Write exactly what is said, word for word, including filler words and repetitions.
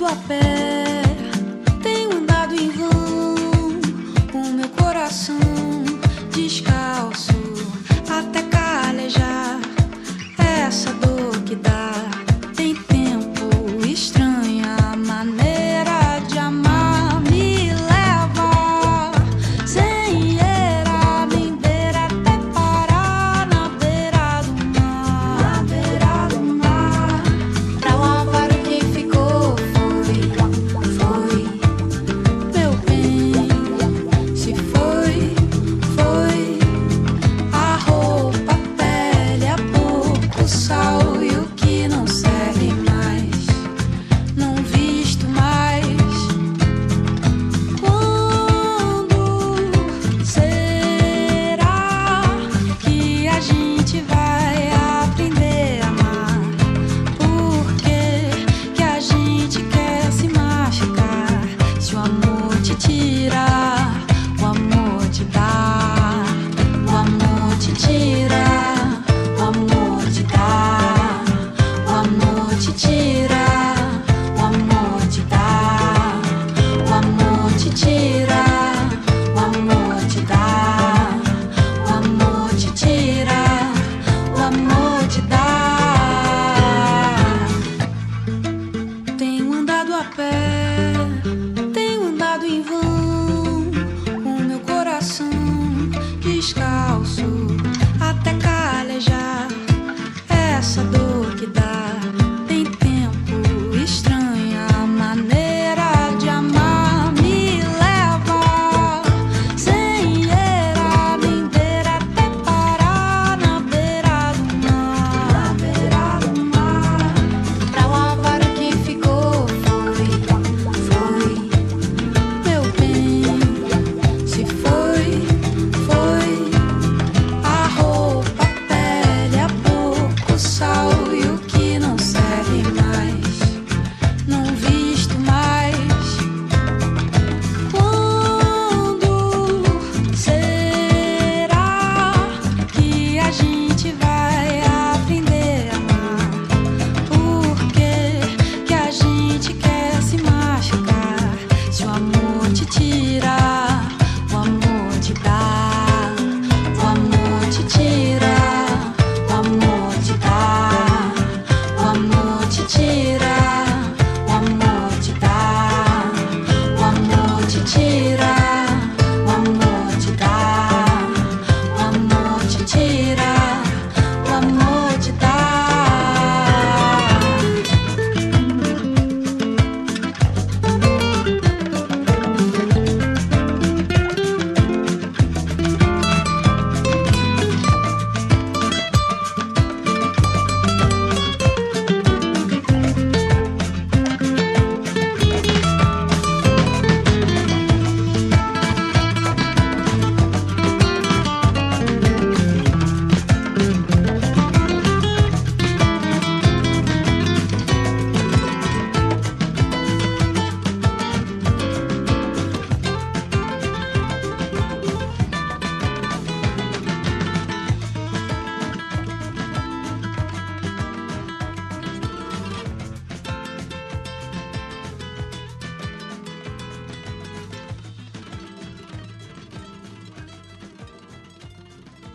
a pé, tenho andado em vão, o meu coração descalço até calejar. Essa dor que dá tem tempo, estranha maneira de amar, me leva sem era nem beira até parar na beira do mar, na beira do mar, pra lavar o que ficou. Foi, foi, meu bem, se foi, foi a roupa, a pele, a boca, o sal e o que não serve mais, não visto mais. Quando será que a gente vai aprender a amar? Por que que a gente quer se machucar? Se o amor te tira, o amor te dá, o amor te tira.